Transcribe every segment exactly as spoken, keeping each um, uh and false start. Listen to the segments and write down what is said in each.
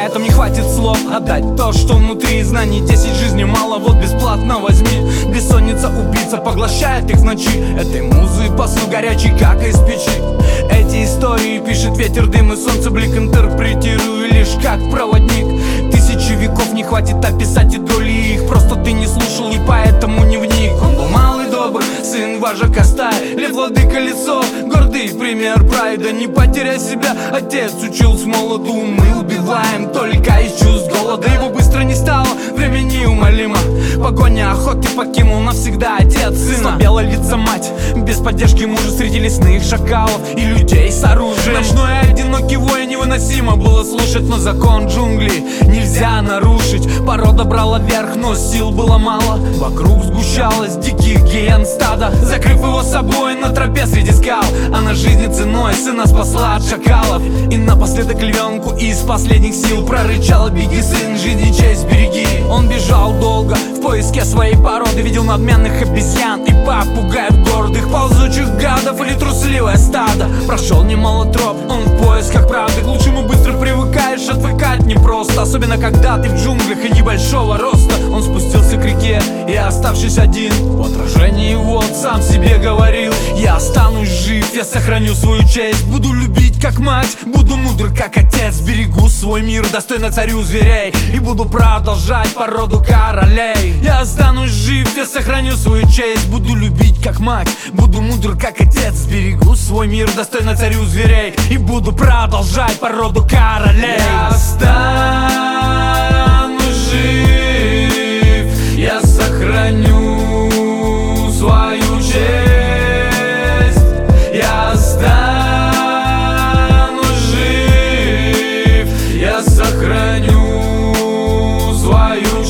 поэтому не хватит слов отдать то, что внутри. Знаний десять, жизни мало, вот бесплатно возьми. Бессонница убийца поглощает их в ночи. Этой музы посыл горячий, как из печи. Эти истории пишет ветер, дым и солнце, блик. Интерпретирую лишь как проводник. Тысячи веков не хватит описать и доли их. Просто ты не слушал и поэтому не вник. Он был малый добрый, сын вожака стаи, лев владыка лицо, гордый пример прайда. Не потеряй себя, отец учил с молоду. Мы убиваем только из чувств голода. Его быстро не стало, время неумолимо. Погоня охоты покинул навсегда отец сына. Слабела лица мать, без поддержки мужа среди лесных шакалов и людей с оружием. Ночной одинокий вой невыносимо было слушать, но закон джунглей нельзя нарушить. Порода брала верх, но сил было мало. Вокруг сгущалось диких гиен стадо, закрыв его собой на тропе среди скал. Она жизни ценой сына спасла от шакалов. И напоследок львенку из последних сил прорычала: беги, сын, жизни честь береги. Он бежал долго в поиске своей породы, видел надменных обезьян и попугаев гордых, ползучих гадов или трусливое стадо. Прошел немало троп, он в поисках правды. К лучшему быстро привыкаешь, отвыкать непросто, особенно когда ты в джунглях и небольшого роста. Он спустился к реке и, оставшись один, в отражении вод сам себе говорил: я останусь жив, я сохраню свою честь. Буду любить как мать, буду мудр как отец. Берегу свой мир, достойно царю зверей, и буду продолжать породу королей. Я останусь жив, я сохраню свою честь. Буду любить как мать, буду мудр как отец. Берегу свой мир, достойно царю зверей, и буду продолжать породу королей. Я останусь жив, я сохраню свою честь. Я останусь жив, я сохраню свою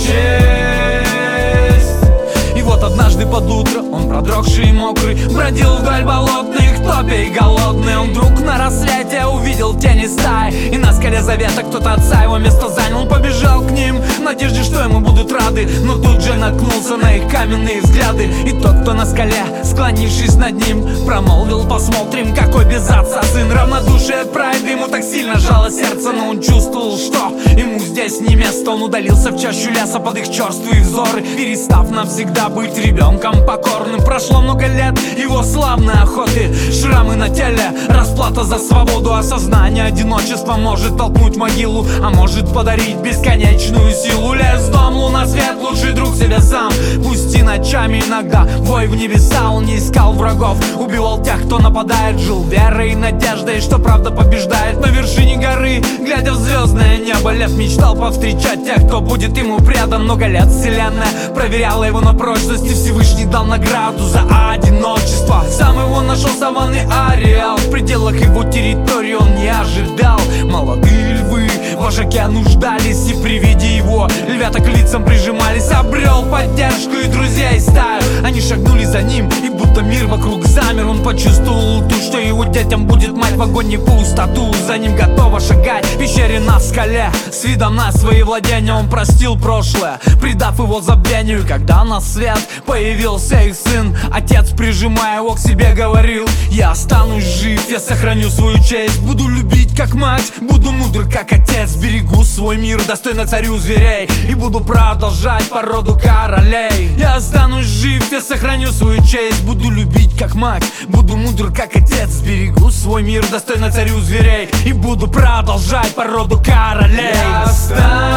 честь. И вот однажды под утро он, продрогший и мокрый, бродил вдоль болотных топей голодный. Он вдруг на рассвете увидел тени стаи, и на скале завета кто-то отца его место занял. Он побежал к ним в надежде, что ему будут рады, но тут же наткнулся на их каменные взгляды. И тот, кто на скале, склонившись над ним, промолвил: посмотрим, какой без отца сын. Равнодушие прайда ему так сильно жало сердце, но он чувствовал, что ему здесь не место. Он удалился в чащу леса под их черствые взоры, перестав навсегда быть ребенком покорным. Прошло много лет его славной охоты, шрамы на теле, расплата за свободу. Осознание одиночества может толкнуть в могилу, а может подарить бесконечную силу. Лес, дом, луна, свет, лучший друг себе сам. Пусть и ночами иногда вой в небеса. Он не искал врагов, убивал тех, кто нападает. Жил верой и надеждой, что правда побеждает. На вершине горы, глядя в звездное небо, лев мечтал повстречать тех, кто будет ему предан. Много лет вселенная проверяла его на прочность, и Всевышний дал награду за одиночество. Сам его нашел саванный ареал, в пределах его территории он не ожидал. Молодые львы в вожаке нуждались, и при виде его львята к лицам прижимались. Обрел поддержку и друзей стаю, они шагнули за ним, и будто мир вокруг замер. Он почувствовал ту, что его детям будет мать в огонь и пустоту. За ним готова шагать в пещере на скале, с видом на свои владения. Он простил прошлое, предав его забвению. Когда на свет появился их сын, отец, прижимая его к себе, говорил: я останусь жив, я сохраню свою честь. Буду любить как мать, буду мудр как отец. Берегу свой мир, достойно царю зверей, и буду продолжать породу королей. Я останусь жив, я сохраню свою честь. Буду любить как мать, буду мудр как отец. Берегу свой мир, достойно царю зверей, и буду продолжать породу королей. Я останусь